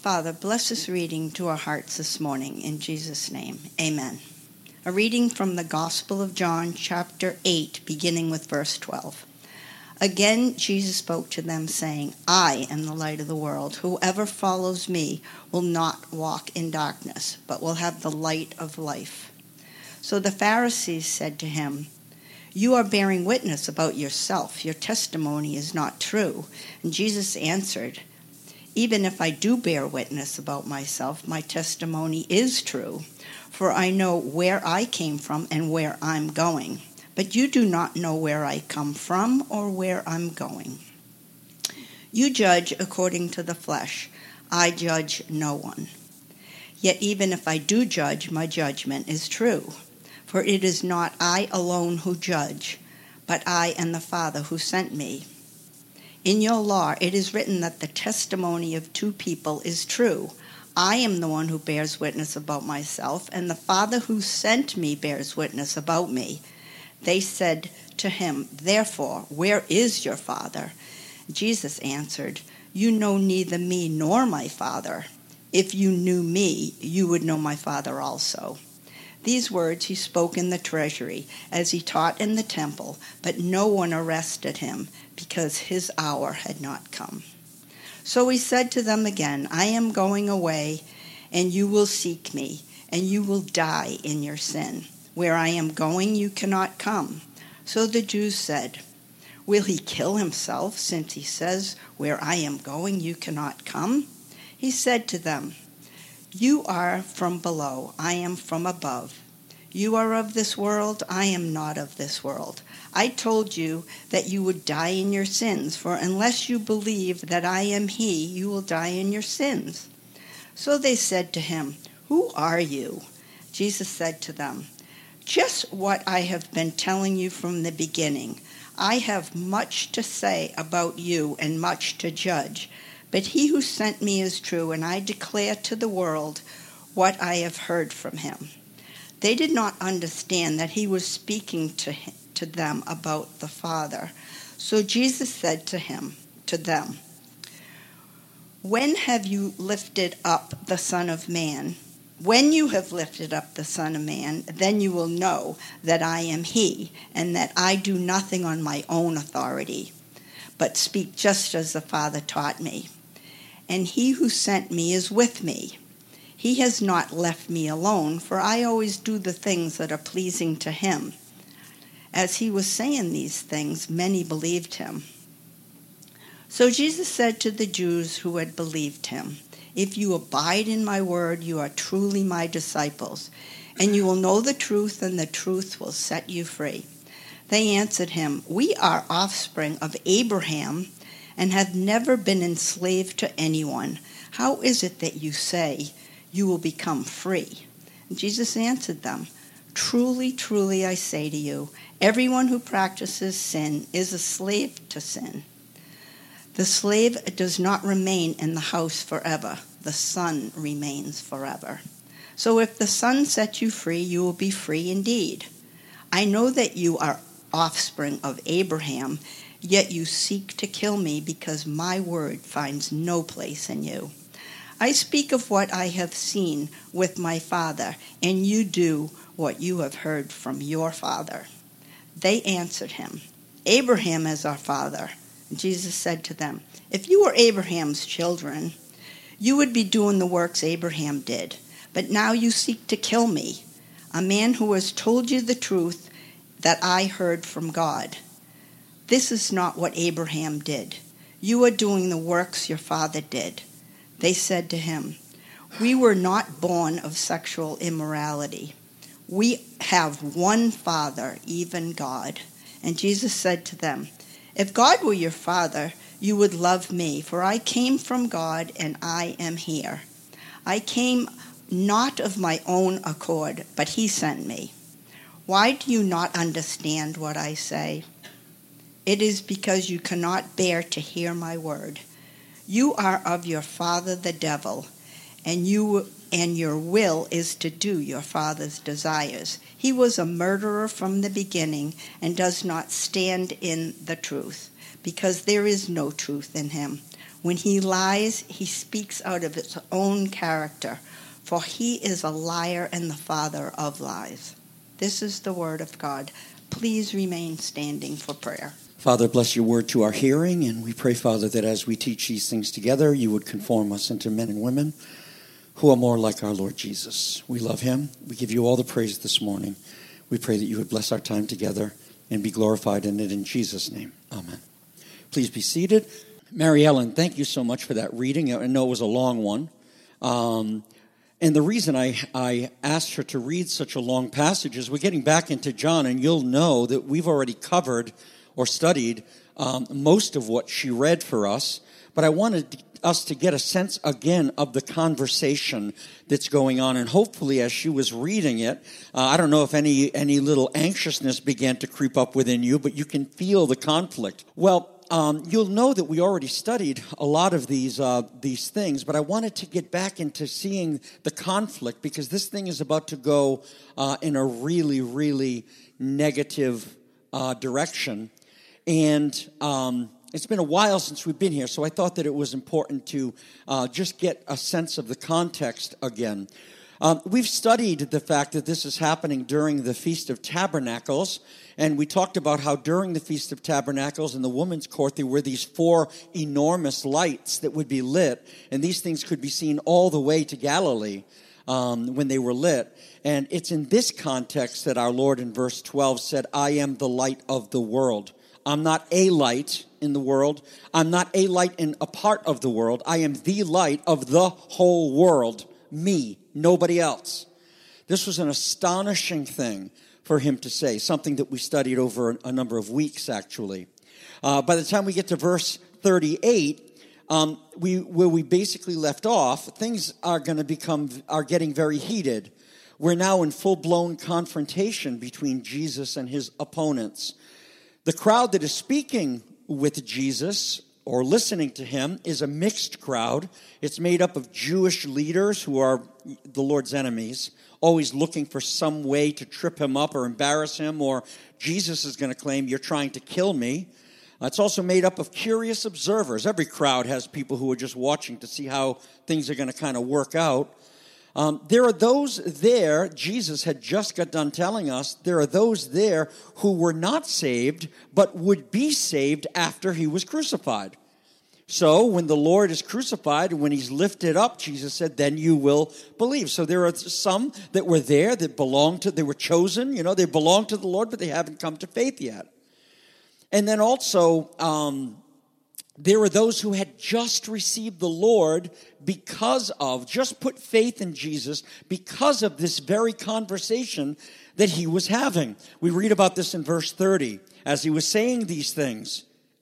Father, bless this reading to our hearts this morning. In Jesus' name, amen. A reading from the Gospel of John, chapter 8, beginning with verse 12. Again, Jesus spoke to them, saying, I am the light of the world. Whoever follows me will not walk in darkness, but will have the light of life. So the Pharisees said to him, You are bearing witness about yourself. Your testimony is not true. And Jesus answered, Even if I do bear witness about myself, my testimony is true, for I know where I came from and where I'm going. But you do not know where I come from or where I'm going. You judge according to the flesh. I judge no one. Yet even if I do judge, my judgment is true. For it is not I alone who judge, but I and the Father who sent me. In your law, it is written that the testimony of two people is true. I am the one who bears witness about myself, and the Father who sent me bears witness about me. They said to him, Therefore, where is your Father? Jesus answered, You know neither me nor my Father. If you knew me, you would know my Father also. These words he spoke in the treasury as he taught in the temple, but no one arrested him because his hour had not come. So he said to them again, I am going away, and you will seek me, and you will die in your sin. Where I am going, you cannot come. So the Jews said, Will he kill himself, since he says, Where I am going, you cannot come? He said to them, You are from below, I am from above. You are of this world, I am not of this world. I told you that you would die in your sins, for unless you believe that I am he, you will die in your sins. So they said to him, Who are you? Jesus said to them, Just what I have been telling you from the beginning. I have much to say about you and much to judge. But he who sent me is true, and I declare to the world what I have heard from him. They did not understand that he was speaking to them about the Father. So Jesus said to them, When have you lifted up the Son of Man? When you have lifted up the Son of Man, then you will know that I am he, and that I do nothing on my own authority, but speak just as the Father taught me. And he who sent me is with me. He has not left me alone, for I always do the things that are pleasing to him. As he was saying these things, many believed him. So Jesus said to the Jews who had believed him, If you abide in my word, you are truly my disciples, and you will know the truth, and the truth will set you free. They answered him, We are offspring of Abraham, and have never been enslaved to anyone. How is it that you say you will become free? And Jesus answered them, Truly, truly, I say to you, everyone who practices sin is a slave to sin. The slave does not remain in the house forever. The Son remains forever. So if the Son sets you free, you will be free indeed. I know that you are offspring of Abraham, yet you seek to kill me because my word finds no place in you. I speak of what I have seen with my Father, and you do what you have heard from your father. They answered him, Abraham is our father. And Jesus said to them, If you were Abraham's children, you would be doing the works Abraham did. But now you seek to kill me, a man who has told you the truth that I heard from God. This is not what Abraham did. You are doing the works your father did. They said to him, We were not born of sexual immorality. We have one Father, even God. And Jesus said to them, If God were your Father, you would love me, for I came from God and I am here. I came not of my own accord, but he sent me. Why do you not understand what I say? It is because you cannot bear to hear my word. You are of your father the devil, and your will is to do your father's desires. He was a murderer from the beginning and does not stand in the truth, because there is no truth in him. When he lies, he speaks out of his own character, for he is a liar and the father of lies. This is the word of God. Please remain standing for prayer. Father, bless your word to our hearing, and we pray, Father, that as we teach these things together, you would conform us into men and women who are more like our Lord Jesus. We love him. We give you all the praise this morning. We pray that you would bless our time together and be glorified in it in Jesus' name. Amen. Please be seated. Mary Ellen, thank you so much for that reading. I know it was a long one. And the reason I asked her to read such a long passage is we're getting back into John, and you'll know that we've already covered or studied most of what she read for us. But I wanted us to get a sense again of the conversation that's going on. And hopefully as she was reading it, I don't know if any little anxiousness began to creep up within you, but you can feel the conflict. Well, you'll know that we already studied a lot of these things, but I wanted to get back into seeing the conflict because this thing is about to go in a really, really negative direction. And it's been a while since we've been here, so I thought that it was important to just get a sense of the context again. We've studied the fact that this is happening during the Feast of Tabernacles, and we talked about how during the Feast of Tabernacles in the women's court there were these 4 enormous lights that would be lit, and these things could be seen all the way to Galilee when they were lit. And it's in this context that our Lord in verse 12 said, I am the light of the world. I'm not a light in the world. I'm not a light in a part of the world. I am the light of the whole world. Me, nobody else. This was an astonishing thing for him to say, something that we studied over a number of weeks, actually. By the time we get to verse 38, where we basically left off, things are getting very heated. We're now in full-blown confrontation between Jesus and his opponents. The crowd that is speaking with Jesus or listening to him is a mixed crowd. It's made up of Jewish leaders who are the Lord's enemies, always looking for some way to trip him up or embarrass him, or Jesus is going to claim, you're trying to kill me. It's also made up of curious observers. Every crowd has people who are just watching to see how things are going to kind of work out. There are those there, Jesus had just got done telling us, there are those there who were not saved, but would be saved after he was crucified. So when the Lord is crucified, when he's lifted up, Jesus said, then you will believe. So there are some that were there that they were chosen, they belong to the Lord, but they haven't come to faith yet. And then also, there were those who had just received the Lord just put faith in Jesus because of this very conversation that he was having. We read about this in verse 30. As he was saying these things,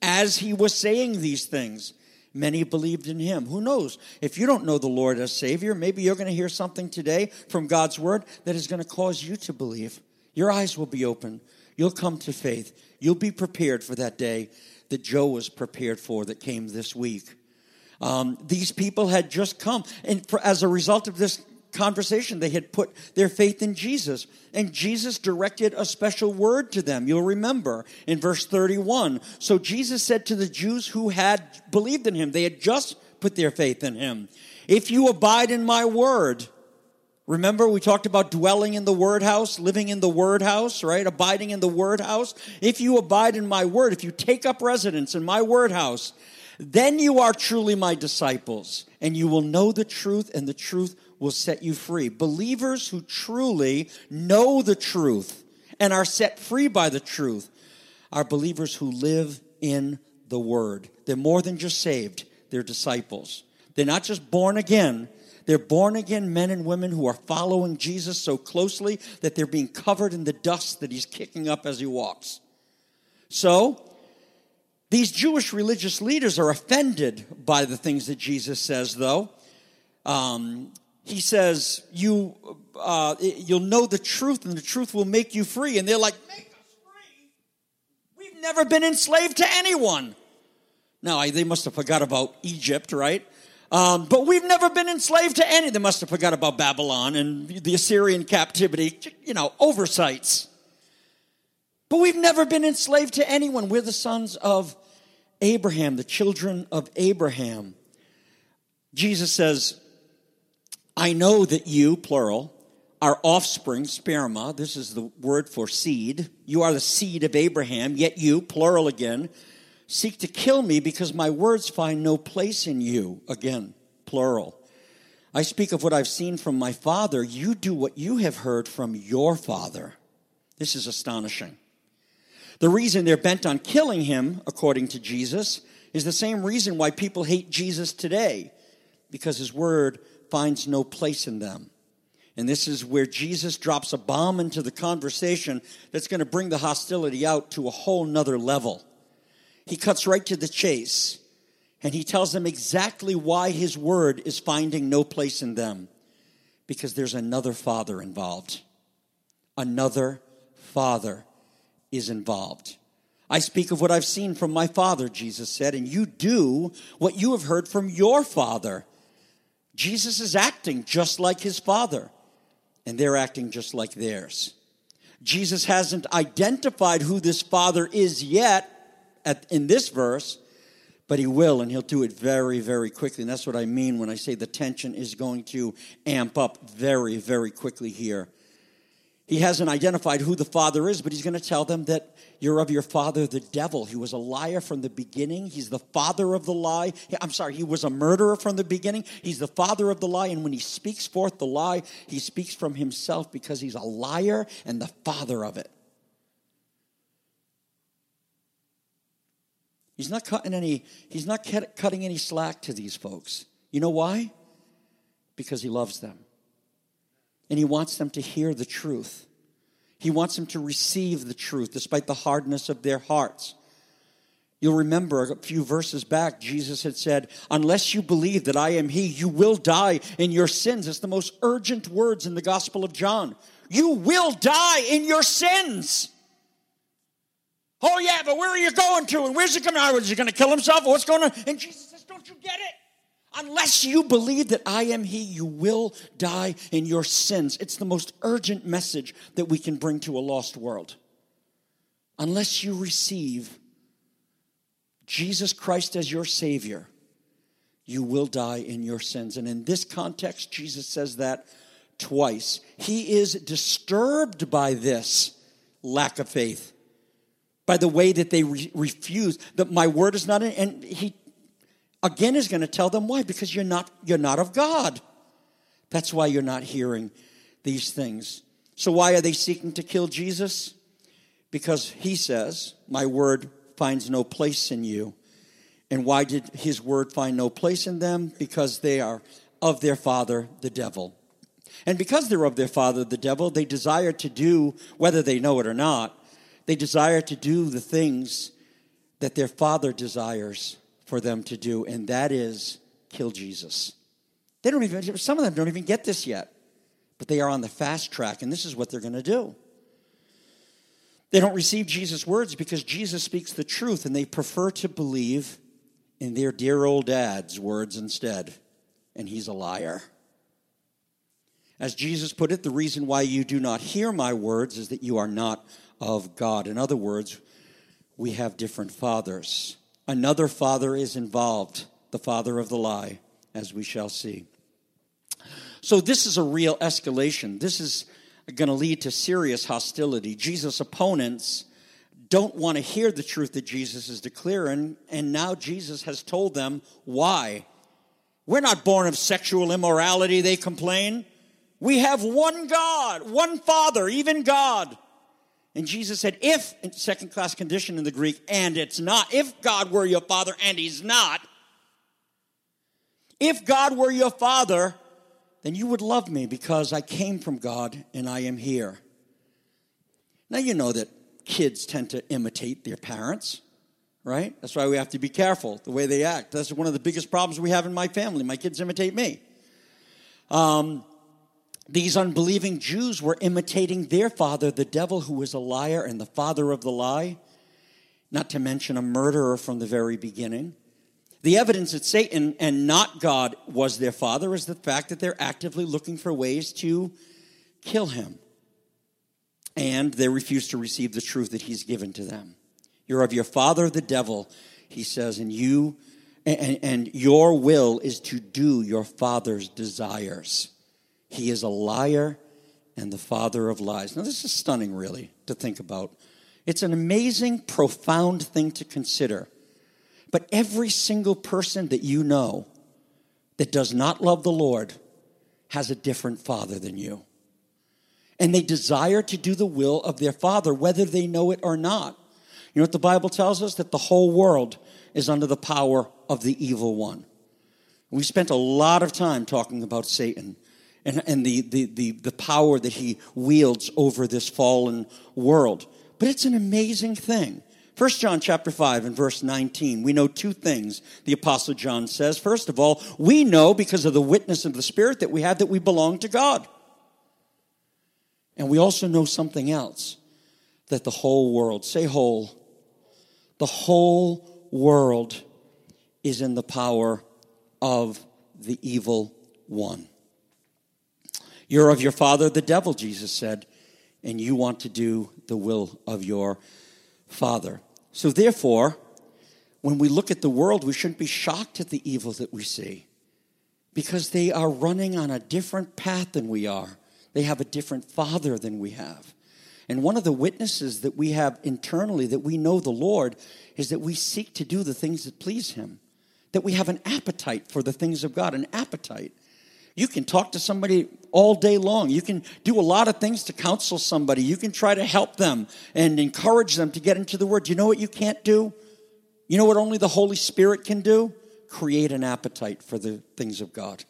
many believed in him. Who knows? If you don't know the Lord as Savior, maybe you're going to hear something today from God's word that is going to cause you to believe. Your eyes will be open. You'll come to faith. You'll be prepared for that day that Joe was prepared for that came this week. These people had just come, and as a result of this conversation, they had put their faith in Jesus, and Jesus directed a special word to them. You'll remember in verse 31. So Jesus said to the Jews who had believed in him, they had just put their faith in him, if you abide in my word. Remember, we talked about dwelling in the word house, living in the word house, right? Abiding in the word house. If you abide in my word, if you take up residence in my word house, then you are truly my disciples, and you will know the truth, and the truth will set you free. Believers who truly know the truth and are set free by the truth are believers who live in the word. They're more than just saved. They're disciples. They're not just born again. They're born-again men and women who are following Jesus so closely that they're being covered in the dust that he's kicking up as he walks. So, these Jewish religious leaders are offended by the things that Jesus says, though. He says, you'll know the truth, and the truth will make you free. And they're like, make us free? We've never been enslaved to anyone. Now, they must have forgot about Egypt, right? But we've never been enslaved to any. They must have forgot about Babylon and the Assyrian captivity, oversights. But we've never been enslaved to anyone. We're the sons of Abraham, the children of Abraham. Jesus says, I know that you, plural, are offspring, sperma. This is the word for seed. You are the seed of Abraham, yet you, plural again, seek to kill me because my words find no place in you. Again, plural. I speak of what I've seen from my father. You do what you have heard from your father. This is astonishing. The reason they're bent on killing him, according to Jesus, is the same reason why people hate Jesus today, because his word finds no place in them. And this is where Jesus drops a bomb into the conversation that's going to bring the hostility out to a whole nother level. He cuts right to the chase. And he tells them exactly why his word is finding no place in them. Because there's another father involved. Another father is involved. I speak of what I've seen from my father, Jesus said, and you do what you have heard from your father. Jesus is acting just like his father, and they're acting just like theirs. Jesus hasn't identified who this father is yet in this verse, but he will, and he'll do it very, very quickly. And that's what I mean when I say the tension is going to amp up very, very quickly here. He hasn't identified who the father is, but he's going to tell them that you're of your father, the devil. He was a liar from the beginning. He's the father of the lie. He was a murderer from the beginning. He's the father of the lie. And when he speaks forth the lie, he speaks from himself because he's a liar and the father of it. He's not cutting any slack to these folks. You know why? Because he loves them. And he wants them to hear the truth. He wants them to receive the truth despite the hardness of their hearts. You'll remember a few verses back, Jesus had said, unless you believe that I am he, you will die in your sins. It's the most urgent words in the Gospel of John. You will die in your sins. Oh, yeah, but where are you going to? And where's he coming out? Is he going to kill himself? Or what's going on? And Jesus says, don't you get it? Unless you believe that I am he, you will die in your sins. It's the most urgent message that we can bring to a lost world. Unless you receive Jesus Christ as your Savior, you will die in your sins. And in this context, Jesus says that twice. He is disturbed by this lack of faith. By the way that they refuse, that my word is not in, and he again is going to tell them why, because you're not of God. That's why you're not hearing these things. So why are they seeking to kill Jesus? Because he says, my word finds no place in you. And why did his word find no place in them? Because they are of their father, the devil. And because they're of their father, the devil, they desire to do, whether they know it or not, they desire to do the things that their father desires for them to do, and that is kill Jesus. Some of them don't even get this yet, but they are on the fast track, and this is what they're going to do. They don't receive Jesus' words because Jesus speaks the truth, and they prefer to believe in their dear old dad's words instead, and he's a liar. As Jesus put it, the reason why you do not hear my words is that you are not of God. In other words, we have different fathers. Another father is involved, the father of the lie, as we shall see. So this is a real escalation. This is going to lead to serious hostility. Jesus' opponents don't want to hear the truth that Jesus is declaring, and now Jesus has told them why. We're not born of sexual immorality, they complain. We have one God, one Father, even God. And Jesus said, if, in second-class condition in the Greek, and it's not, if God were your Father and he's not, if God were your Father, then you would love me because I came from God and I am here. Now you know that kids tend to imitate their parents, right? That's why we have to be careful the way they act. That's one of the biggest problems we have in my family. My kids imitate me. These unbelieving Jews were imitating their father, the devil, who was a liar and the father of the lie, not to mention a murderer from the very beginning. The evidence that Satan and not God was their father is the fact that they're actively looking for ways to kill him. And they refuse to receive the truth that he's given to them. You're of your father, the devil. he says, and your will is to do your father's desires. He is a liar and the father of lies. Now, this is stunning, really, to think about. It's an amazing, profound thing to consider. But every single person that you know that does not love the Lord has a different father than you. And they desire to do the will of their father, whether they know it or not. You know what the Bible tells us? That the whole world is under the power of the evil one. We spent a lot of time talking about Satan and the power that he wields over this fallen world. But it's an amazing thing. 1 John chapter 5 and verse 19, we know two things the Apostle John says. First of all, we know because of the witness of the Spirit that we have that we belong to God. And we also know something else, that the whole world, say whole, the whole world is in the power of the evil one. You're of your father, the devil, Jesus said, and you want to do the will of your father. So therefore, when we look at the world, we shouldn't be shocked at the evil that we see, because they are running on a different path than we are. They have a different father than we have. And one of the witnesses that we have internally that we know the Lord is that we seek to do the things that please him, that we have an appetite for the things of God, an appetite. You can talk to somebody all day long. You can do a lot of things to counsel somebody. You can try to help them and encourage them to get into the Word. You know what you can't do? You know what only the Holy Spirit can do? Create an appetite for the things of God.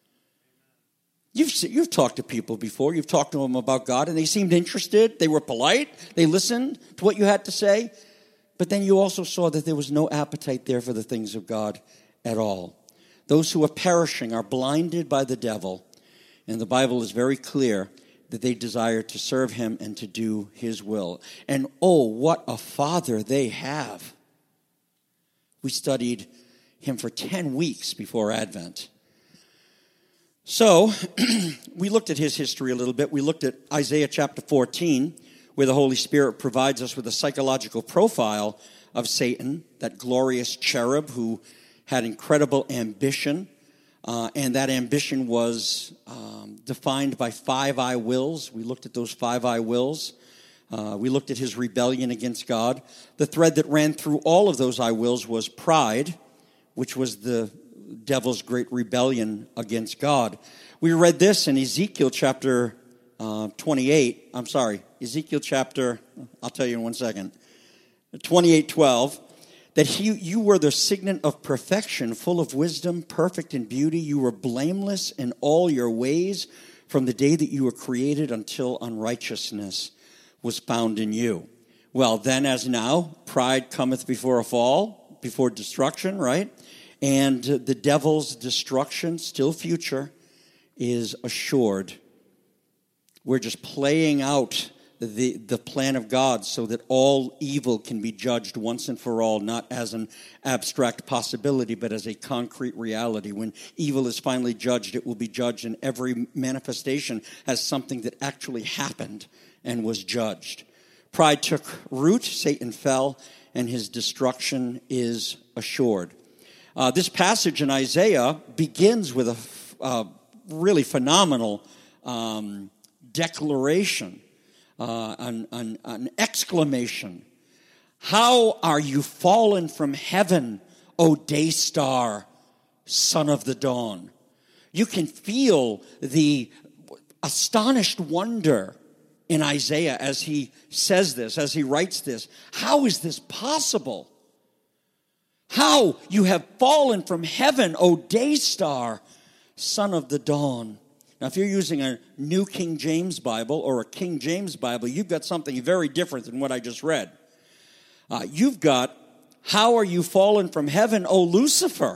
You've talked to people before. You've talked to them about God, and they seemed interested. They were polite. They listened to what you had to say. But then you also saw that there was no appetite there for the things of God at all. Those who are perishing are blinded by the devil, and the Bible is very clear that they desire to serve him and to do his will. And oh, what a father they have. We studied him for 10 weeks before Advent. So, we looked at his history a little bit. We looked at Isaiah chapter 14, where the Holy Spirit provides us with a psychological profile of Satan, that glorious cherub who had incredible ambition, and that ambition was defined by 5 I wills. We looked at those 5 I wills. We looked at his rebellion against God. The thread that ran through all of those I wills was pride, which was the devil's great rebellion against God. We read this in Ezekiel chapter 28. I'm sorry, Ezekiel chapter, I'll tell you in 1 second, 28:12. That you were the signet of perfection, full of wisdom, perfect in beauty. You were blameless in all your ways from the day that you were created until unrighteousness was found in you. Well, then as now, pride cometh before a fall, before destruction, right? And the devil's destruction, still future, is assured. We're just playing out the plan of God so that all evil can be judged once and for all, not as an abstract possibility, but as a concrete reality. When evil is finally judged, it will be judged in every manifestation as something that actually happened and was judged. Pride took root, Satan fell, and his destruction is assured. This passage in Isaiah begins with a really phenomenal declaration. An exclamation. How are you fallen from heaven, O day star, son of the dawn? You can feel the astonished wonder in Isaiah as he says this, as he writes this. How is this possible? How you have fallen from heaven, O day star, son of the dawn. Now, if you're using a New King James Bible or a King James Bible, you've got something very different than what I just read. You've got, how are you fallen from heaven, O Lucifer,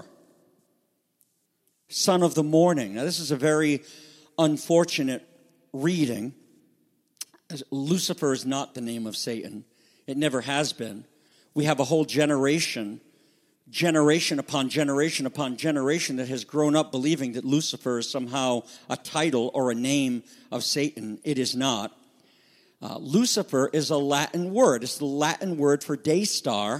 son of the morning? Now, this is a very unfortunate reading. Lucifer is not the name of Satan. It never has been. We have a whole generation upon generation upon generation that has grown up believing that Lucifer is somehow a title or a name of Satan. It is not. Lucifer is a Latin word. It's the Latin word for day star.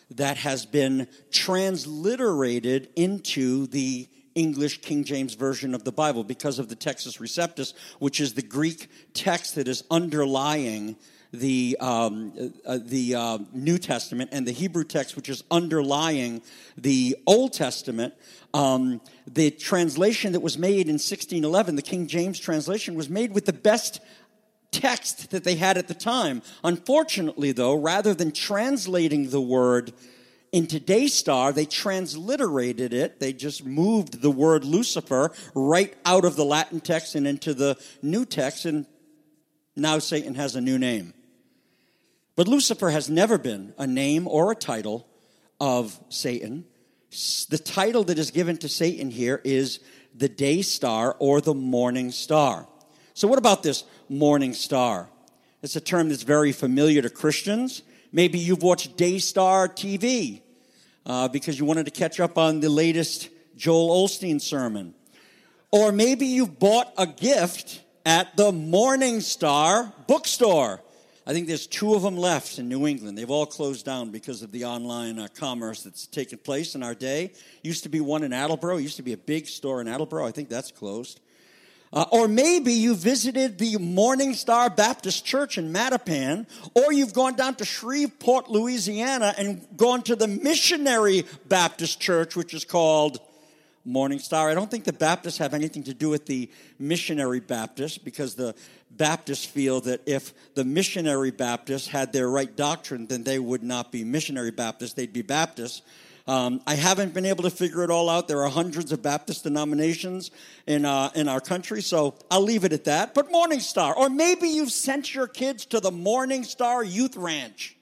that has been transliterated into the English King James Version of the Bible because of the Textus Receptus, which is the Greek text that is underlying the New Testament, and the Hebrew text, which is underlying the Old Testament. The translation that was made in 1611, the King James translation, was made with the best text that they had at the time. Unfortunately, though, rather than translating the word into Daystar, they transliterated it. They just moved the word Lucifer right out of the Latin text and into the New text, and now Satan has a new name. But Lucifer has never been a name or a title of Satan. The title that is given to Satan here is the day star or the morning star. So what about this morning star? It's a term that's very familiar to Christians. Maybe you've watched Daystar TV because you wanted to catch up on the latest Joel Osteen sermon. Or maybe you've bought a gift at the Morning Star bookstore. I think there's 2 of them left in New England. They've all closed down because of the online commerce that's taken place in our day. Used to be one in Attleboro. Used to be a big store in Attleboro. I think that's closed. Or maybe you visited the Morning Star Baptist Church in Mattapan, or you've gone down to Shreveport, Louisiana, and gone to the Missionary Baptist Church, which is called Morning Star. I don't think the Baptists have anything to do with the Missionary Baptists, because the Baptists feel that if the Missionary Baptists had their right doctrine, then they would not be Missionary Baptists, they'd be Baptists. I haven't been able to figure it all out. There are hundreds of Baptist denominations in our country, so I'll leave it at that. But Morning Star, or maybe you've sent your kids to the Morning Star Youth Ranch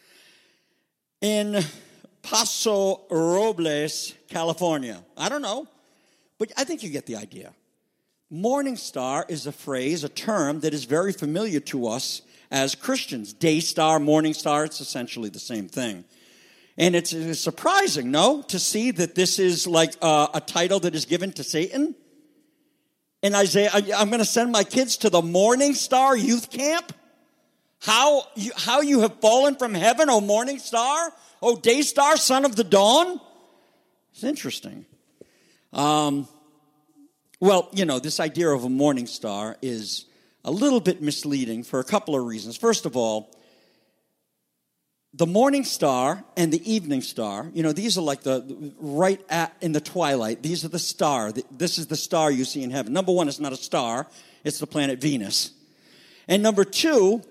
in Paso Robles, California. I don't know, but I think you get the idea. Morning Star is a phrase, a term that is very familiar to us as Christians. Day Star, Morning Star, it's essentially the same thing. And it's surprising, no, to see that this is like a title that is given to Satan. In Isaiah, I'm going to send my kids to the Morning Star Youth Camp. How you have fallen from heaven, O Morning Star, O Day Star, son of the dawn. It's interesting. Well, this idea of a morning star is a little bit misleading for a couple of reasons. First of all, the morning star and the evening star, these are like in the twilight. These are the star. This is the star you see in heaven. Number one, it's not a star. It's the planet Venus. And number two,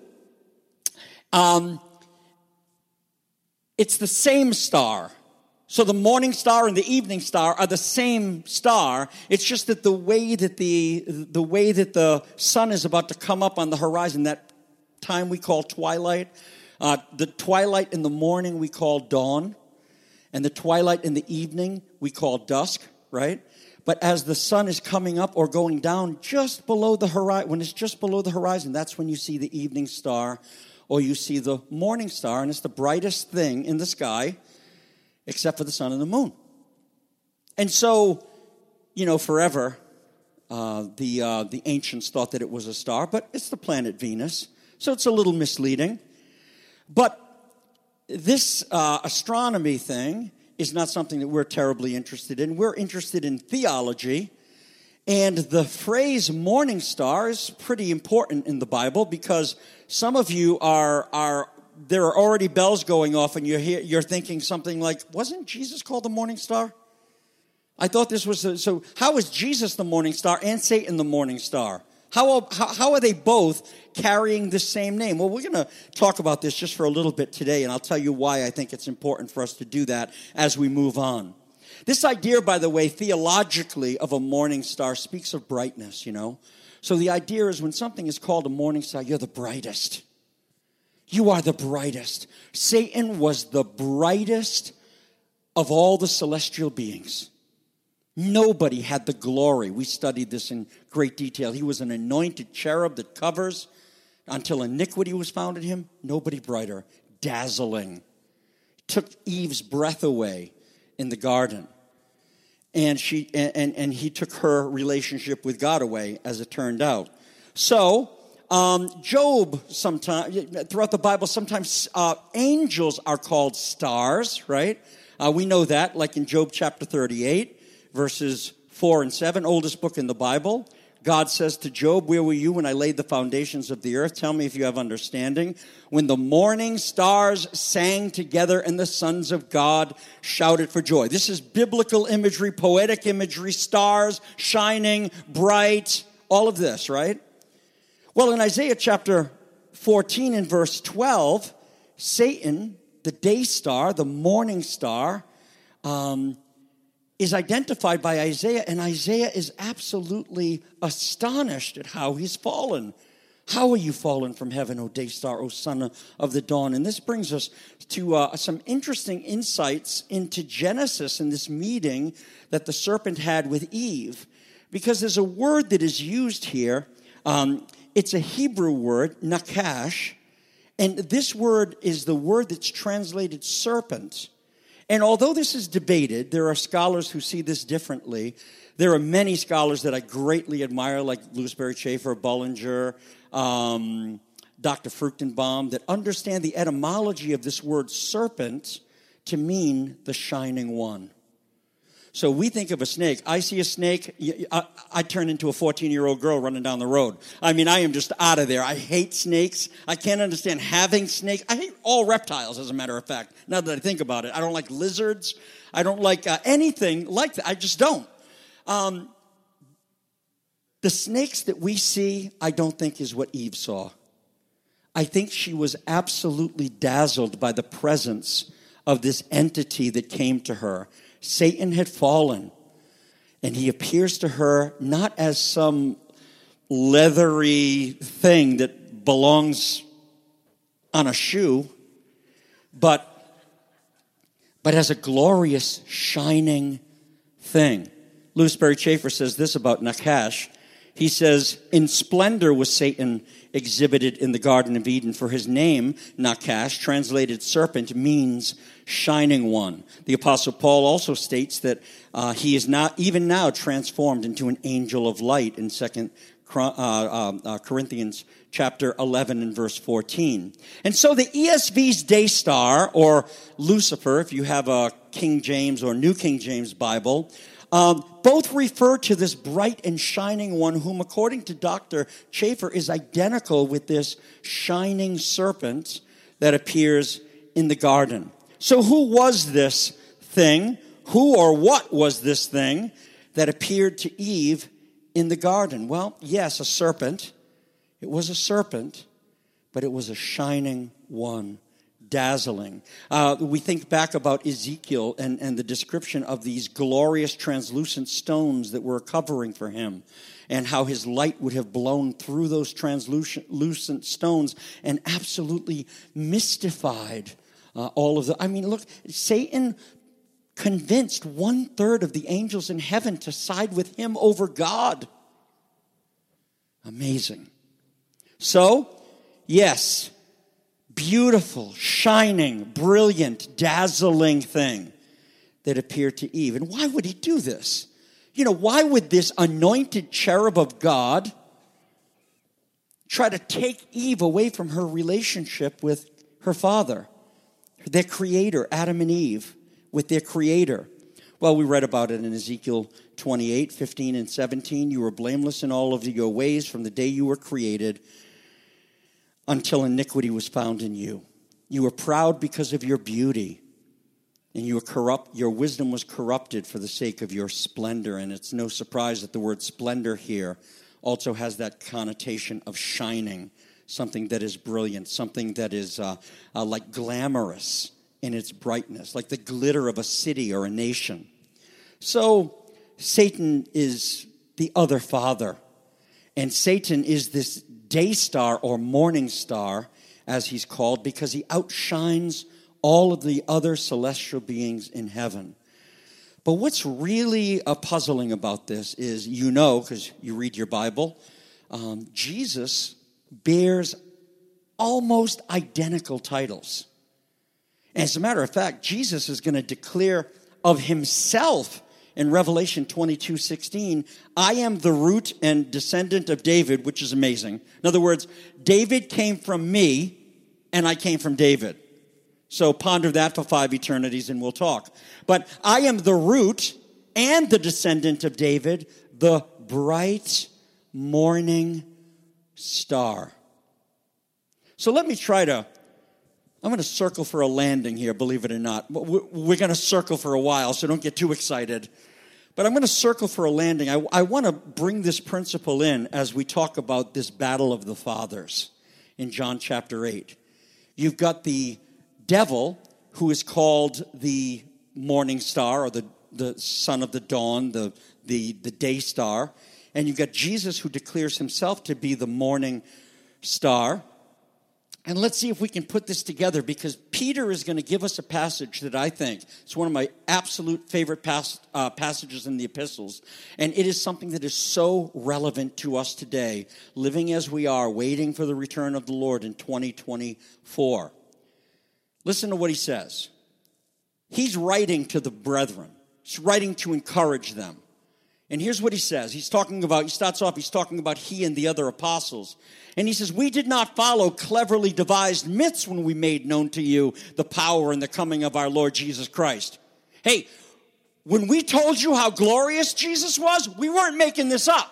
it's the same star. So the morning star and the evening star are the same star. It's just that the way that the sun is about to come up on the horizon, that time we call twilight. The twilight in the morning we call dawn, and the twilight in the evening we call dusk, right? But as the sun is coming up or going down just below the horizon, when it's just below the horizon, that's when you see the evening star or you see the morning star, and it's the brightest thing in the sky except for the sun and the moon. And so, forever, the ancients thought that it was a star, but it's the planet Venus, so it's a little misleading. But this astronomy thing is not something that we're terribly interested in. We're interested in theology. And the phrase morning star is pretty important in the Bible, because some of you there are already bells going off and you're thinking something like, wasn't Jesus called the morning star? I thought this was, so how is Jesus the morning star and Satan the morning star? How are they both carrying the same name? Well, we're going to talk about this just for a little bit today, and I'll tell you why I think it's important for us to do that as we move on. This idea, by the way, theologically of a morning star speaks of brightness, So the idea is when something is called a morning star, you're the brightest. You are the brightest. Satan was the brightest of all the celestial beings. Nobody had the glory. We studied this in great detail. He was an anointed cherub that covers until iniquity was found in him. Nobody brighter. Dazzling. Took Eve's breath away in the garden. And he took her relationship with God away, as it turned out. So, Job, throughout the Bible, sometimes angels are called stars, right? We know that, like in Job chapter 38, verses 4 and 7, oldest book in the Bible. God says to Job, where were you when I laid the foundations of the earth? Tell me if you have understanding. When the morning stars sang together and the sons of God shouted for joy. This is biblical imagery, poetic imagery, stars shining bright, all of this, right? Well, in Isaiah chapter 14 and verse 12, Satan, the day star, the morning star, is identified by Isaiah, and Isaiah is absolutely astonished at how he's fallen. How are you fallen from heaven, O day star, O son of the dawn? And this brings us to some interesting insights into Genesis in this meeting that the serpent had with Eve. Because there's a word that is used here. It's a Hebrew word, nakash, and this word is the word that's translated serpent. And although this is debated, there are scholars who see this differently. There are many scholars that I greatly admire, like Louis Berry Schaefer, Bullinger, Dr. Fruchtenbaum, that understand the etymology of this word serpent to mean the shining one. So we think of a snake. I see a snake, I turn into a 14-year-old girl running down the road. I mean, I am just out of there. I hate snakes. I can't understand having snakes. I hate all reptiles, as a matter of fact, now that I think about it. I don't like lizards. I don't like anything like that. I just don't. The snakes that we see, I don't think is what Eve saw. I think she was absolutely dazzled by the presence of this entity that came to her. Satan had fallen, and he appears to her not as some leathery thing that belongs on a shoe, but as a glorious, shining thing. Louis Berry Schaefer says this about Nakash. He says, in splendor was Satan exhibited in the Garden of Eden, for his name, Nakash, translated serpent, means shining one. The Apostle Paul also states that he is not even now transformed into an angel of light in 2 Corinthians chapter 11 and verse 14. And so the ESV's day star, or Lucifer, if you have a King James or New King James Bible, both refer to this bright and shining one whom, according to Dr. Schaefer, is identical with this shining serpent that appears in the garden. So who was this thing? Who or what was this thing that appeared to Eve in the garden? Well, yes, a serpent. It was a serpent, but it was a shining one. Dazzling. We think back about Ezekiel and the description of these glorious translucent stones that were covering for him, and how his light would have blown through those translucent stones and absolutely mystified all of the... I mean, look, Satan convinced 1/3 of the angels in heaven to side with him over God. Amazing. So, yes, beautiful, shining, brilliant, dazzling thing that appeared to Eve. And why would he do this? You know, why would this anointed cherub of God try to take Eve away from her relationship with her father, their creator, Adam and Eve, with their creator? Well, we read about it in Ezekiel 28, 15, and 17. You were blameless in all of your ways from the day you were created until iniquity was found in you. You were proud because of your beauty, and you were corrupt. Your wisdom was corrupted for the sake of your splendor. And it's no surprise that the word splendor here also has that connotation of shining, something that is brilliant, something that is like glamorous in its brightness, like the glitter of a city or a nation. So Satan is the other father, and Satan is this day star or morning star, as he's called, because he outshines all of the other celestial beings in heaven. But what's really puzzling about this is, you know, because you read your Bible, Jesus bears almost identical titles. As a matter of fact, Jesus is going to declare of himself in Revelation 22:16, I am the root and descendant of David, which is amazing. In other words, David came from me, and I came from David. So ponder that for 5 eternities, and we'll talk. But I am the root and the descendant of David, the bright morning star. So let me I'm going to circle for a landing here, believe it or not. We're going to circle for a while, so don't get too excited. But I'm going to circle for a landing. I want to bring this principle in as we talk about this battle of the fathers in John chapter 8. You've got the devil, who is called the morning star, or the son of the dawn, the day star. And you've got Jesus, who declares himself to be the morning star. And let's see if we can put this together, because Peter is going to give us a passage that I think is one of my absolute favorite passages in the epistles. And it is something that is so relevant to us today, living as we are, waiting for the return of the Lord in 2024. Listen to what he says. He's writing to the brethren. He's writing to encourage them. And here's what he says. He starts off talking about he and the other apostles. And he says, we did not follow cleverly devised myths when we made known to you the power and the coming of our Lord Jesus Christ. Hey, when we told you how glorious Jesus was, we weren't making this up.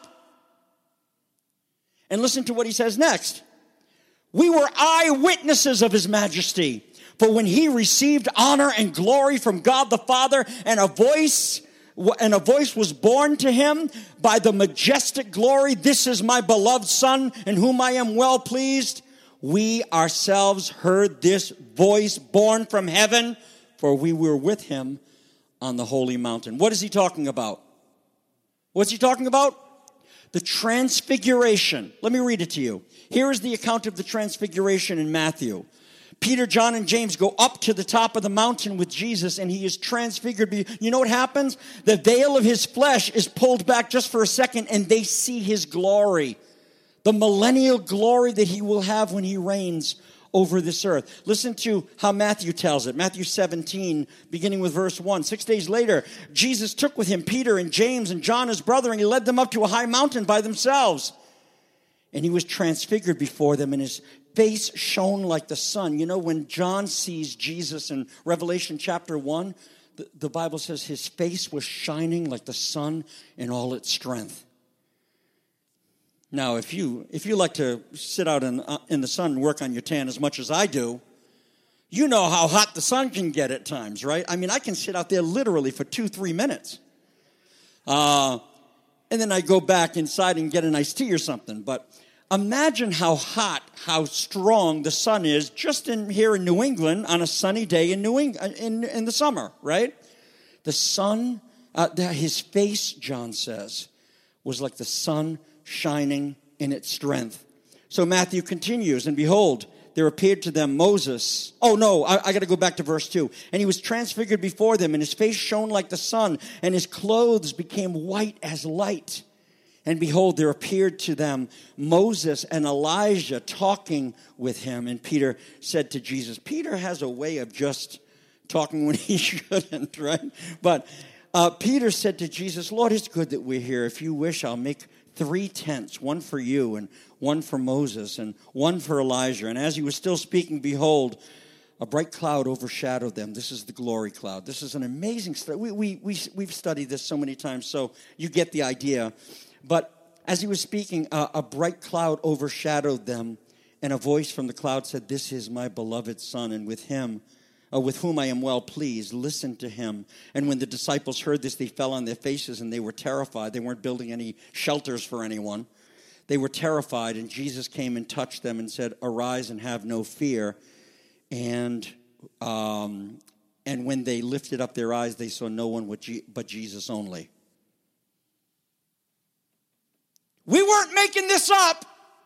And listen to what he says next. We were eyewitnesses of his majesty. For when he received honor and glory from God the Father, and a voice was born to him by the majestic glory, this is my beloved Son, in whom I am well pleased. We ourselves heard this voice born from heaven, for we were with him on the holy mountain. What is he talking about? What's he talking about? The transfiguration. Let me read it to you. Here is the account of the transfiguration in Matthew. Peter, John, and James go up to the top of the mountain with Jesus, and he is transfigured. You know what happens? The veil of his flesh is pulled back just for a second, and they see his glory, the millennial glory that he will have when he reigns over this earth. Listen to how Matthew tells it. Matthew 17, beginning with verse 1. 6 days later, Jesus took with him Peter and James and John, his brother, and he led them up to a high mountain by themselves. And he was transfigured before them, and his face shone like the sun. You know, when John sees Jesus in Revelation chapter 1, the Bible says his face was shining like the sun in all its strength. Now, if you like to sit out in the sun and work on your tan as much as I do, you know how hot the sun can get at times, right? I mean, I can sit out there literally for 2-3 minutes. And then I go back inside and get an iced tea or something. But imagine how hot, how strong the sun is just here in New England on a sunny day in in the summer, right? The sun, his face, John says, was like the sun shining in its strength. So Matthew continues, and behold, there appeared to them Moses. Oh, no, I got to go back to verse 2. And he was transfigured before them, and his face shone like the sun, and his clothes became white as light. And behold, there appeared to them Moses and Elijah talking with him. And Peter said to Jesus, Peter has a way of just talking when he shouldn't, right? But Peter said to Jesus, Lord, it's good that we're here. If you wish, I'll make 3 tents, one for you and one for Moses and one for Elijah. And as he was still speaking, behold, a bright cloud overshadowed them. This is the glory cloud. This is an amazing study. We've studied this so many times, so you get the idea. But as he was speaking, a bright cloud overshadowed them, and a voice from the cloud said, this is my beloved Son, and with whom I am well pleased. Listen to him. And when the disciples heard this, they fell on their faces, and they were terrified. They weren't building any shelters for anyone. They were terrified, and Jesus came and touched them and said, arise and have no fear. And when they lifted up their eyes, they saw no one but Jesus only. We weren't making this up.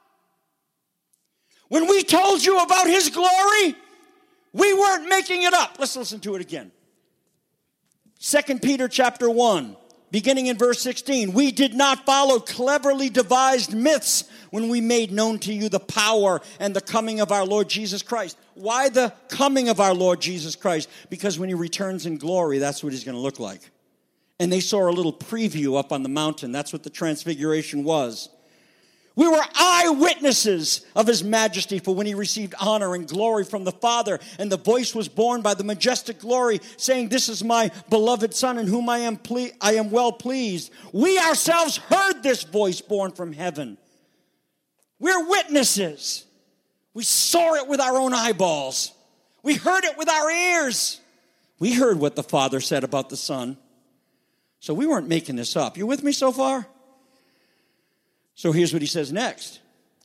When we told you about his glory, we weren't making it up. Let's listen to it again. 2 Peter chapter 1, beginning in verse 16. We did not follow cleverly devised myths when we made known to you the power and the coming of our Lord Jesus Christ. Why the coming of our Lord Jesus Christ? Because when he returns in glory, that's what he's going to look like. And they saw a little preview up on the mountain. That's what the transfiguration was. We were eyewitnesses of his majesty, for when he received honor and glory from the Father, and the voice was borne by the majestic glory, saying, "This is my beloved Son, in whom I am well pleased." We ourselves heard this voice borne from heaven. We're witnesses. We saw it with our own eyeballs. We heard it with our ears. We heard what the Father said about the Son. So we weren't making this up. You with me so far? So here's what he says next.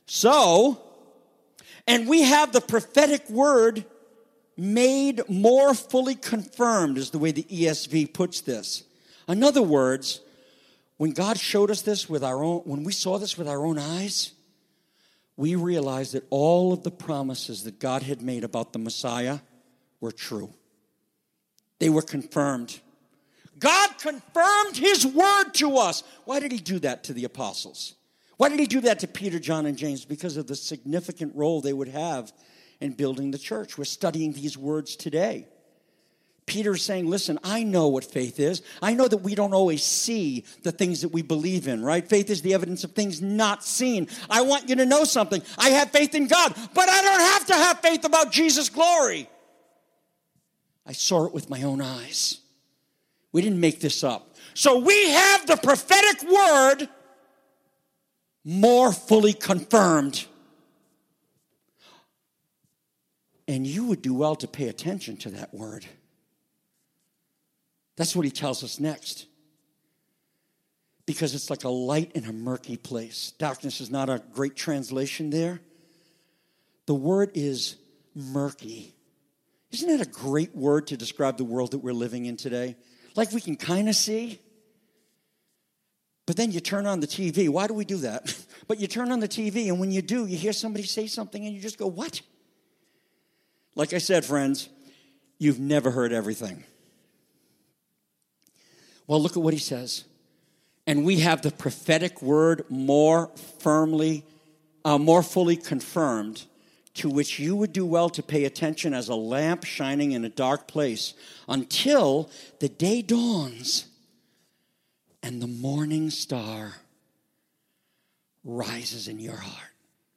And we have the prophetic word made more fully confirmed, is the way the ESV puts this. In other words, when God showed us this when we saw this with our own eyes, we realized that all of the promises that God had made about the Messiah were true. They were confirmed. God confirmed his word to us. Why did he do that to the apostles? Why did he do that to Peter, John, and James? Because of the significant role they would have in building the church. We're studying these words today. Peter's saying, listen, I know what faith is. I know that we don't always see the things that we believe in, right? Faith is the evidence of things not seen. I want you to know something. I have faith in God, but I don't have to have faith about Jesus' glory. I saw it with my own eyes. We didn't make this up. So we have the prophetic word more fully confirmed. And you would do well to pay attention to that word. That's what he tells us next. Because it's like a light in a murky place. Darkness is not a great translation there. The word is murky. Isn't that a great word to describe the world that we're living in today? Like we can kind of see. But then you turn on the TV. Why do we do that? But you turn on the TV, and when you do, you hear somebody say something, and you just go, what? Like I said, friends, you've never heard everything. Well, look at what he says. And we have the prophetic word more fully confirmed, to which you would do well to pay attention as a lamp shining in a dark place until the day dawns and the morning star rises in your heart.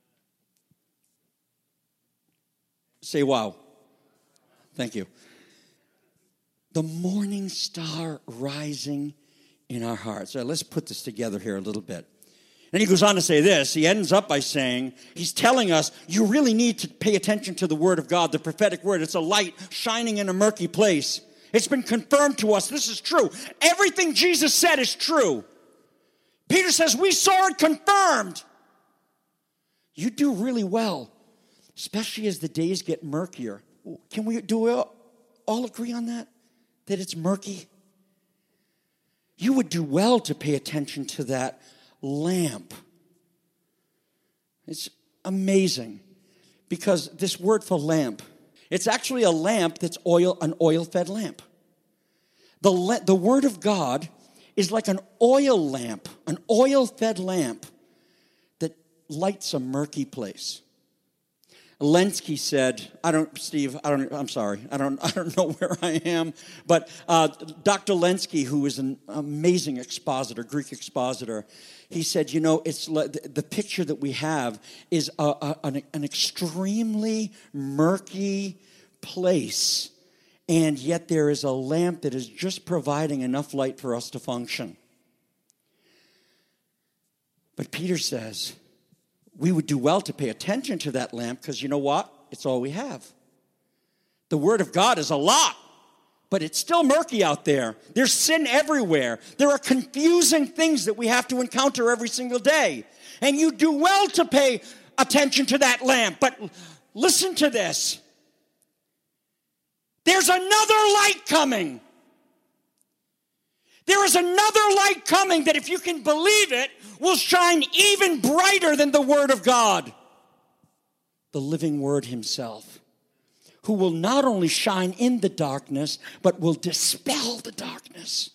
Say wow. Thank you. The morning star rising in our hearts. So let's put this together here a little bit. And he goes on to say this. He ends up by saying, he's telling us, you really need to pay attention to the word of God, the prophetic word. It's a light shining in a murky place. It's been confirmed to us. This is true. Everything Jesus said is true. Peter says, we saw it confirmed. You do really well, especially as the days get murkier. Do we all agree on that? That it's murky? You would do well to pay attention to that lamp. It's amazing because this word for lamp, it's actually a lamp that's an oil-fed lamp. The word of God is like an oil lamp, an oil-fed lamp that lights a murky place. Lenski said, I'm sorry, I don't know where I am, but Dr. Lenski, who is an amazing expositor, Greek expositor, he said, it's the picture that we have is an extremely murky place, and yet there is a lamp that is just providing enough light for us to function. But Peter says, we would do well to pay attention to that lamp because you know what? It's all we have. The Word of God is a lot, but it's still murky out there. There's sin everywhere. There are confusing things that we have to encounter every single day. And you do well to pay attention to that lamp. But listen to this. There's another light coming. There is another light coming that, if you can believe it, will shine even brighter than the Word of God. The living Word himself, who will not only shine in the darkness, but will dispel the darkness.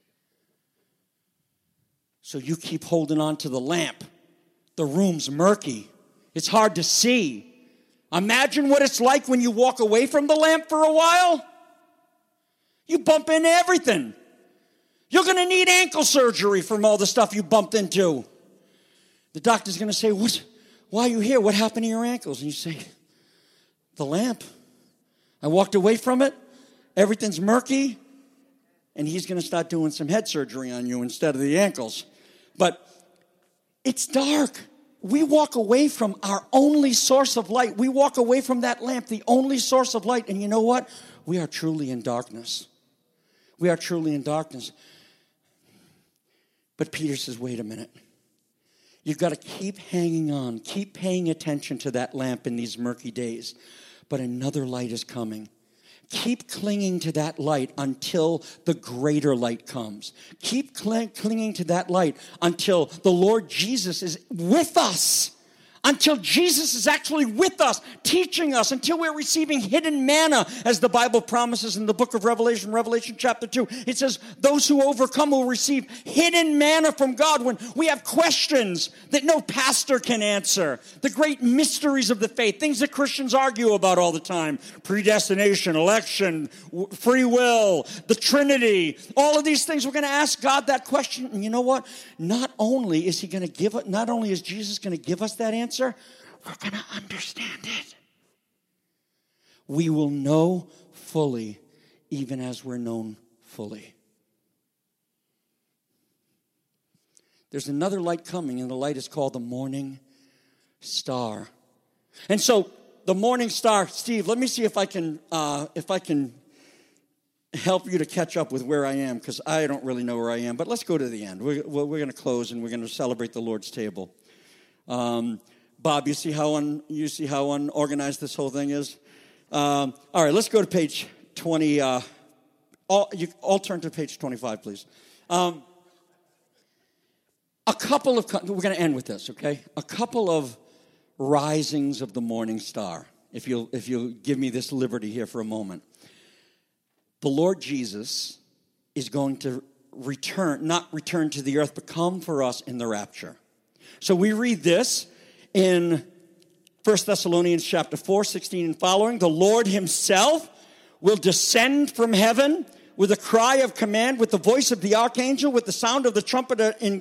So you keep holding on to the lamp. The room's murky. It's hard to see. Imagine what it's like when you walk away from the lamp for a while. You bump into everything. You're going to need ankle surgery from all the stuff you bumped into. The doctor's going to say, why are you here? What happened to your ankles? And you say, the lamp. I walked away from it. Everything's murky. And he's going to start doing some head surgery on you instead of the ankles. But it's dark. We walk away from our only source of light. We walk away from that lamp, the only source of light. And you know what? We are truly in darkness. We are truly in darkness. But Peter says, wait a minute. You've got to keep hanging on, keep paying attention to that lamp in these murky days. But another light is coming. Keep clinging to that light until the greater light comes. Keep clinging to that light until the Lord Jesus is with us. Until Jesus is actually with us, teaching us, until we're receiving hidden manna, as the Bible promises in the book of Revelation, Revelation chapter 2. It says, those who overcome will receive hidden manna from God when we have questions that no pastor can answer. The great mysteries of the faith, things that Christians argue about all the time. Predestination, election, free will, the Trinity, all of these things. We're going to ask God that question. And you know what? Not only is Jesus going to give us that answer, we're going to understand it. We will know fully, even as we're known fully. There's another light coming, and the light is called the morning star. And so, the morning star, Steve, let me see if I can help you to catch up with where I am, because I don't really know where I am. But let's go to the end. We're going to close, and we're going to celebrate the Lord's table. Bob, you see how unorganized this whole thing is? All right, let's go to page 20. All turn to page 25, please. We're going to end with this, okay? A couple of risings of the morning star, if you'll give me this liberty here for a moment. The Lord Jesus is going to not return to the earth, but come for us in the rapture. So we read this in 1 Thessalonians chapter 4, 16 and following. The Lord himself will descend from heaven with a cry of command, with the voice of the archangel, with the sound of the trumpet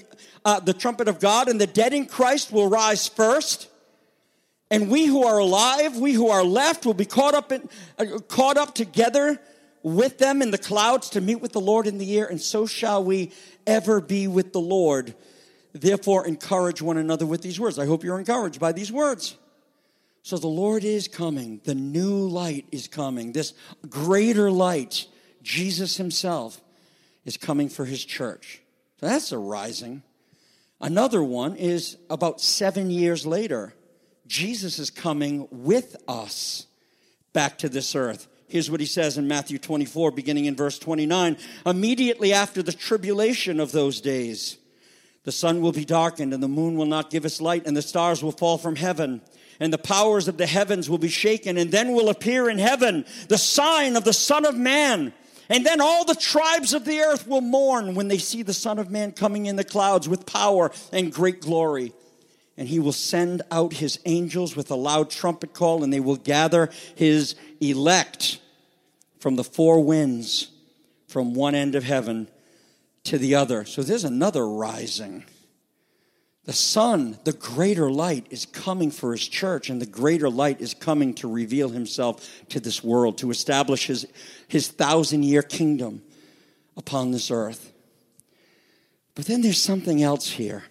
of God, and the dead in Christ will rise first. And we who are alive, we who are left, will be caught up together with them in the clouds to meet with the Lord in the air, and so shall we ever be with the Lord. Therefore, encourage one another with these words. I hope you're encouraged by these words. So the Lord is coming. The new light is coming. This greater light, Jesus himself, is coming for his church. So that's a rising. Another one is about 7 years later. Jesus is coming with us back to this earth. Here's what he says in Matthew 24, beginning in verse 29. Immediately after the tribulation of those days, the sun will be darkened, and the moon will not give its light, and the stars will fall from heaven, and the powers of the heavens will be shaken, and then will appear in heaven the sign of the Son of Man. And then all the tribes of the earth will mourn when they see the Son of Man coming in the clouds with power and great glory. And he will send out his angels with a loud trumpet call, and they will gather his elect from the four winds, from one end of heaven to the other. So there's another rising. The sun, the greater light, is coming for his church, and the greater light is coming to reveal himself to this world, to establish his 1,000-year kingdom upon this earth. But then there's something else here.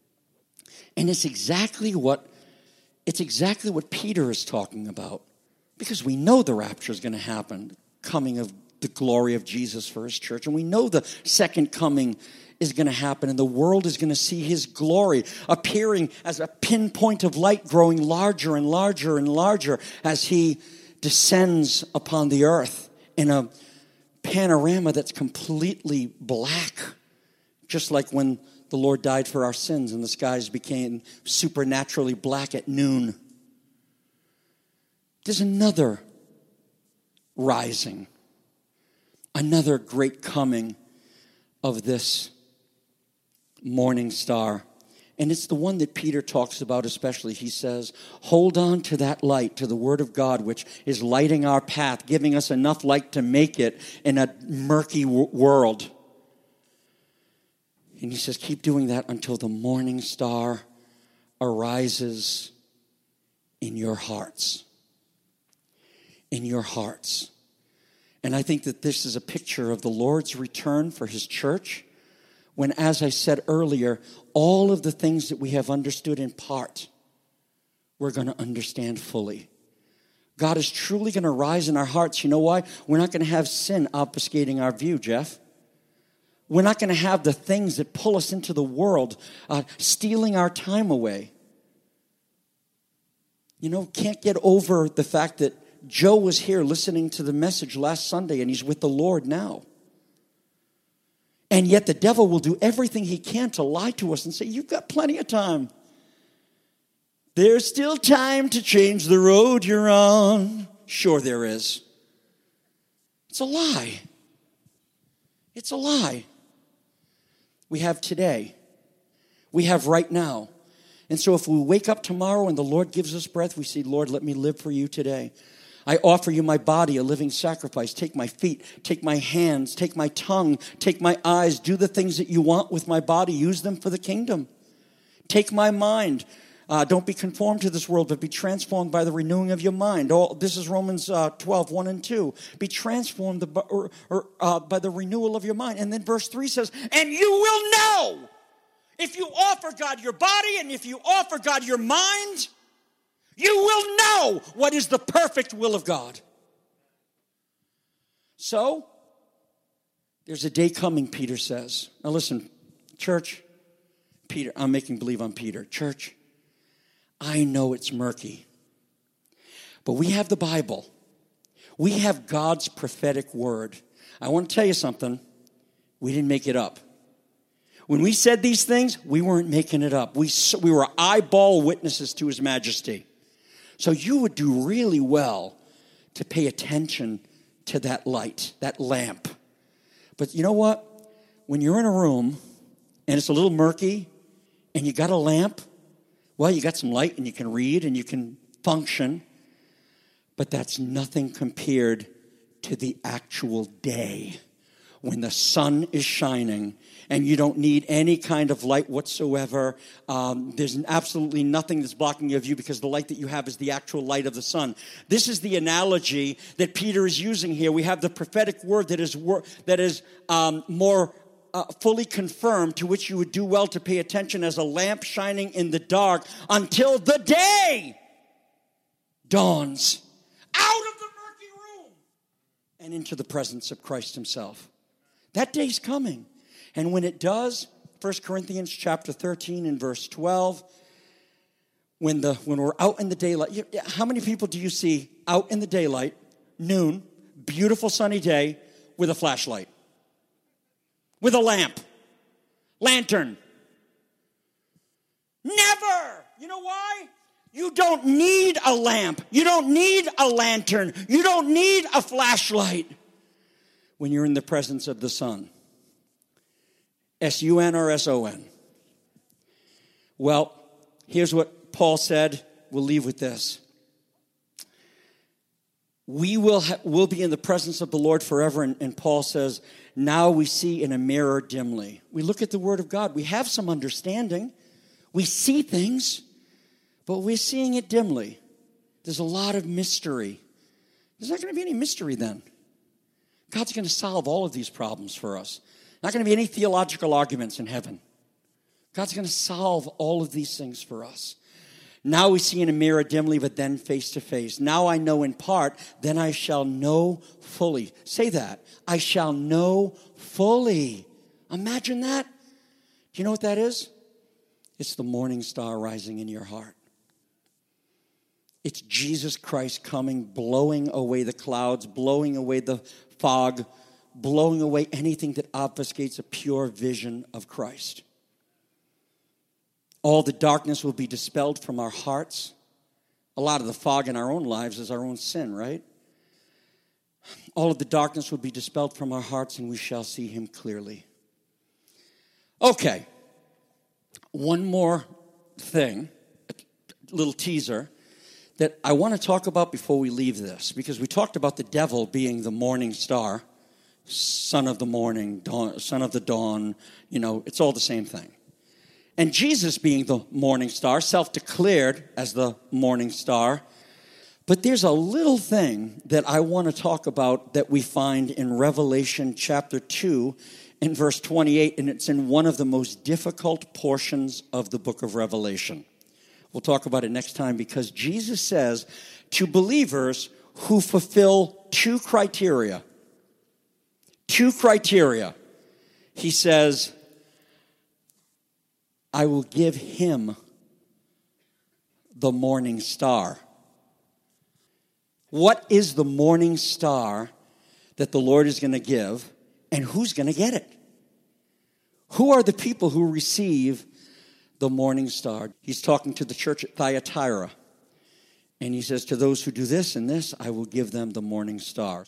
And it's exactly what Peter is talking about. Because we know the rapture is going to happen, coming of the glory of Jesus for his church. And we know the second coming is going to happen, and the world is going to see his glory appearing as a pinpoint of light, growing larger and larger and larger as he descends upon the earth in a panorama that's completely black, just like when the Lord died for our sins and the skies became supernaturally black at noon. There's another rising, another great coming of this morning star. And it's the one that Peter talks about especially. He says, hold on to that light, to the word of God, which is lighting our path, giving us enough light to make it in a murky world. And he says, keep doing that until the morning star arises in your hearts. In your hearts. And I think that this is a picture of the Lord's return for his church, when, as I said earlier, all of the things that we have understood in part, we're going to understand fully. God is truly going to rise in our hearts. You know why? We're not going to have sin obfuscating our view, Jeff. We're not going to have the things that pull us into the world, stealing our time away. You know, can't get over the fact that Joe was here listening to the message last Sunday, and he's with the Lord now. And yet the devil will do everything he can to lie to us and say, you've got plenty of time. There's still time to change the road you're on. Sure there is. It's a lie. It's a lie. We have today. We have right now. And so if we wake up tomorrow and the Lord gives us breath, we say, Lord, let me live for you today. I offer you my body, a living sacrifice. Take my feet, take my hands, take my tongue, take my eyes. Do the things that you want with my body. Use them for the kingdom. Take my mind. Don't be conformed to this world, but be transformed by the renewing of your mind. This is Romans 12, 1 and 2. Be transformed by the renewal of your mind. And then verse 3 says, and you will know, if you offer God your body and if you offer God your mind, you will know what is the perfect will of God. So, there's a day coming, Peter says. Now listen, church, Peter, I'm making believe I'm Peter. Church, I know it's murky, but we have the Bible. We have God's prophetic word. I want to tell you something. We didn't make it up. When we said these things, we weren't making it up. We were eyeball witnesses to his majesty. So you would do really well to pay attention to that light, that lamp. But you know what? When you're in a room and it's a little murky and you got a lamp, well, you got some light and you can read and you can function, but that's nothing compared to the actual day when the sun is shining and you don't need any kind of light whatsoever. There's absolutely nothing that's blocking your view because the light that you have is the actual light of the sun. This is the analogy that Peter is using here. We have the prophetic word that is more fully confirmed, to which you would do well to pay attention, as a lamp shining in the dark until the day dawns out of the murky room and into the presence of Christ himself. That day's coming. And when it does, 1 Corinthians chapter 13 and verse 12, when we're out in the daylight, how many people do you see out in the daylight, noon, beautiful sunny day, with a flashlight? With a lamp. Lantern. Never. You know why? You don't need a lamp. You don't need a lantern. You don't need a flashlight when you're in the presence of the sun. S-U-N or S-O-N? Well, here's what Paul said. We'll leave with this. We will be in the presence of the Lord forever. And Paul says, now we see in a mirror dimly. We look at the Word of God. We have some understanding. We see things, but we're seeing it dimly. There's a lot of mystery. There's not going to be any mystery then. God's going to solve all of these problems for us. Not going to be any theological arguments in heaven. God's going to solve all of these things for us. Now we see in a mirror dimly, but then face to face. Now I know in part, then I shall know fully. Say that. I shall know fully. Imagine that. Do you know what that is? It's the morning star rising in your heart. It's Jesus Christ coming, blowing away the clouds, blowing away the fog, blowing away anything that obfuscates a pure vision of Christ. All the darkness will be dispelled from our hearts. A lot of the fog in our own lives is our own sin, right? All of the darkness will be dispelled from our hearts, and we shall see him clearly. Okay. One more thing, a little teaser, that I want to talk about before we leave this, because we talked about the devil being the morning star. son of the morning, son of the dawn. It's all the same thing. And Jesus being the morning star, self-declared as the morning star. But there's a little thing that I want to talk about that we find in Revelation chapter 2 in verse 28, and it's in one of the most difficult portions of the book of Revelation. We'll talk about it next time, because Jesus says to believers who fulfill two criteria. He says, I will give him the morning star. What is the morning star that the Lord is going to give, and who's going to get it? Who are the people who receive the morning star? He's talking to the church at Thyatira. And he says, to those who do this and this, I will give them the morning star.